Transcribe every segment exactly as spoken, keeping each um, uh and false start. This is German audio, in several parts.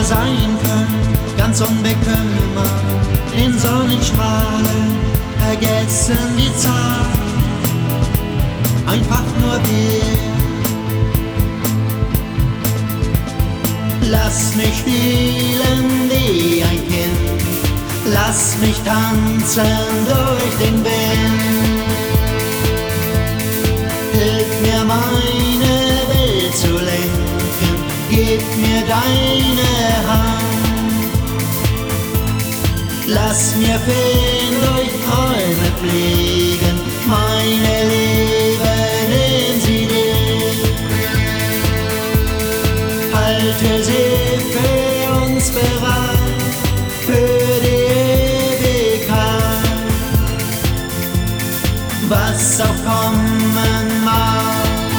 sein können, ganz unbekümmert in Sonnenstrahlen, vergessen die Zeit, einfach nur wir. Lass mich spielen wie ein Kind, lass mich tanzen durch den Wind. Hilf mir meine Welt zu lenken, gib mir deine Hand. Lass mir Feen durch Träume fliegen, meine Liebe, nimm sie dir. Halte sie für uns bereit, für die Ewigkeit, was auch kommen mag.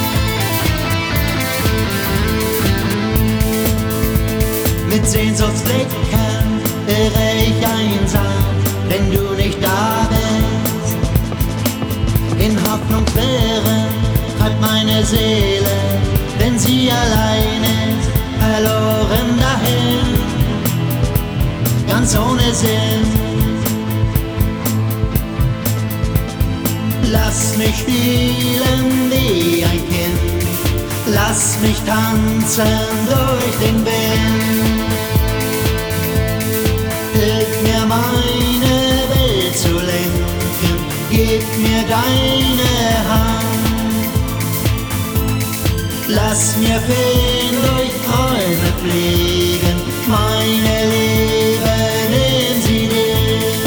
Mit Sehnsuchtsblicken wäre ich einsam, wenn du nicht da bist. In Hoffnung wäre treibt meine Seele, wenn sie allein ist, verloren dahin, ganz ohne Sinn. Lass mich spielen wie ein Kind, lass mich tanzen durch den Wind. Hilf mir meine Welt zu lenken, gib mir deine Hand. Lass mir Feen durch Träume fliegen, meine Liebe, nimm sie dir.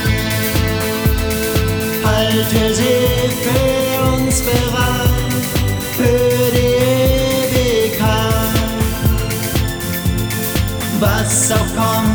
Halte sie für uns bereit, für die Ewigkeit, was auch kommt.